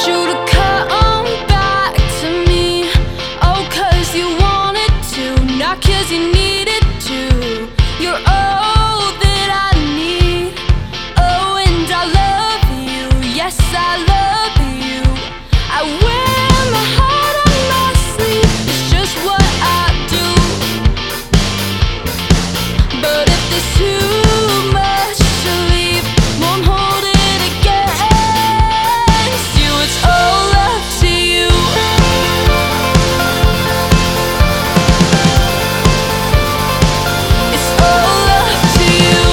Want you to come back to me. Oh, 'cause you wanted to, not 'cause you needed to. You're all that I need. Oh, and I love you. Yes, I love you. I wear my heart on my sleeve. It's just what I do. But if there's too much to leave, won't hold it against you. It's all up to you. It's all up to you.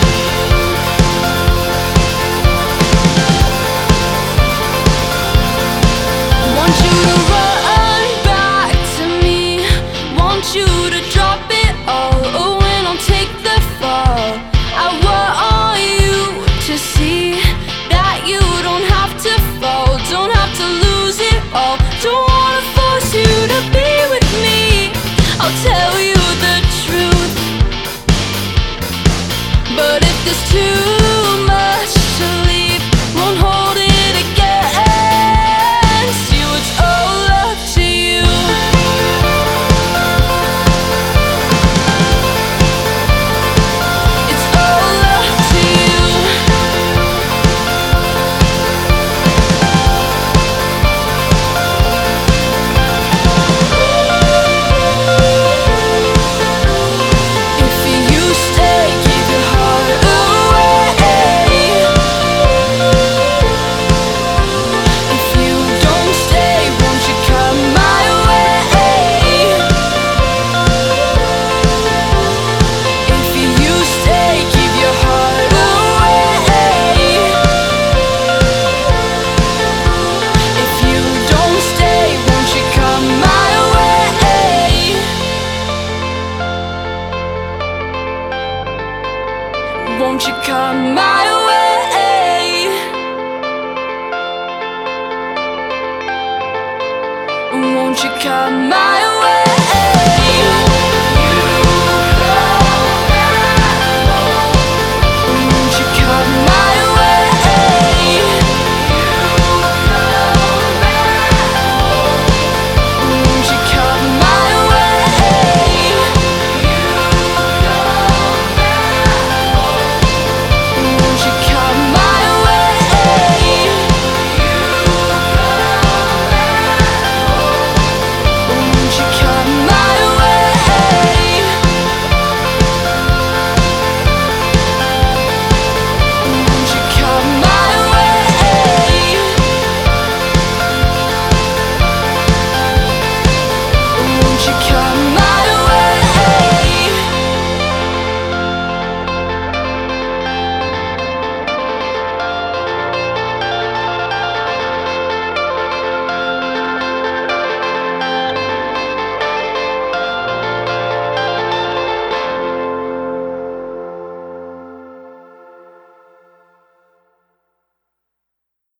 Want you to run back to me. Want you to drop it all. Oh, and I'll take the fall. I want you to see that you don't have to fall, don't have to lose it all. Don't wanna force you to be with me. I'll tell you the truth. But if there's too much to leave, won't hold it against you. It's all up to you. It's all up to you. If you stay, give your heart away. If you don't stay, won't you come my way? If you stay, give your heart away. If you don't stay, won't you come my way? Won't you come my way? Won't you come my